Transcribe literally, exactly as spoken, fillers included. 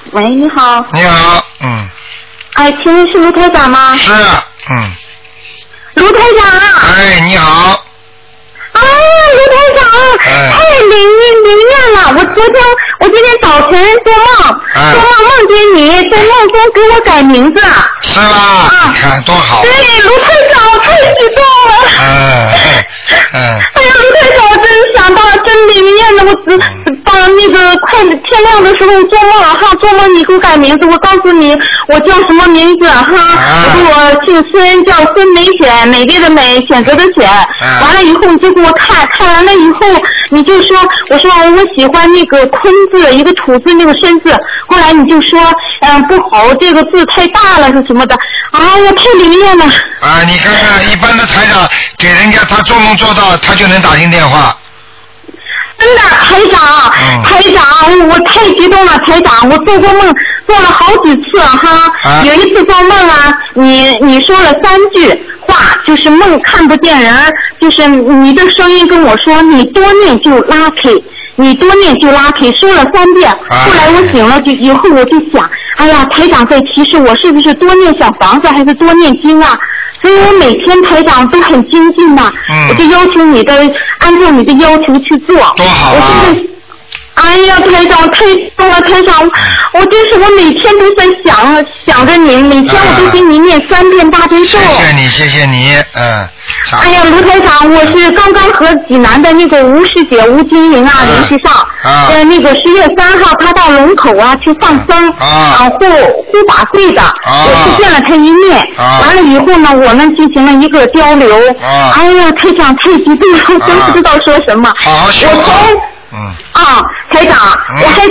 喂，你好。 你好，嗯。 哎，请问是卢台长吗？ 是，嗯。 卢台长。 哎，你好。 哎呀，卢台长， 哎、 太灵灵验了！我昨天我今天早晨做梦， 哎、 做梦梦见你，在梦中给我改名字。 是吧？啊、你看多好。 对，卢台长，我太激动了。 嗯嗯。 哎呀，卢台长，我真想到了，真灵验的，我只到那个快天亮的时候做梦哈，做梦你给我改名字，我告诉你我叫什么名字哈，啊、我说我姓孙，叫孙美选，美丽的美，选择的选，啊、完了以后你就给我看看完了以后，你就说我说我喜欢那个坤字，一个土字那个申字，后来你就说嗯不好，这个字太大了是什么的，哎呀太灵验了。 啊，你看看一般的台长给人家他做梦做到他就能打进电话。 真的，台长，嗯、台长，我太激动了，台长，我做过梦，做了好几次哈。啊、有一次做梦啊，你你说了三句话，就是梦看不见人，就是你的声音跟我说，你多念就拉开，你多念就拉开，说了三遍。啊、后来我醒了，就以后我就想，哎呀，台长在提示我是不是多念小房子还是多念经啊？所以我每天台长都很精进呐、嗯，我就要求你的，按照你的要求去做。 多好啊！ 我现在，哎呀，台长太棒了，台长，我真是我每天都在想想着您，每天我都给您念三遍大悲咒。 谢谢你，谢谢你，嗯。 哎呀，卢台长，我是刚刚和济南的那个吴师姐吴金莹啊联系上， 啊、 呃，那个十月三号她到龙口啊去放生，啊，护护法会的，啊、我去见了她一面，啊、完了以后呢，我们进行了一个交流，啊、哎呀，台长太激动了，我真不知道说什么， 好好修我从， 嗯， 啊，台长，嗯、我还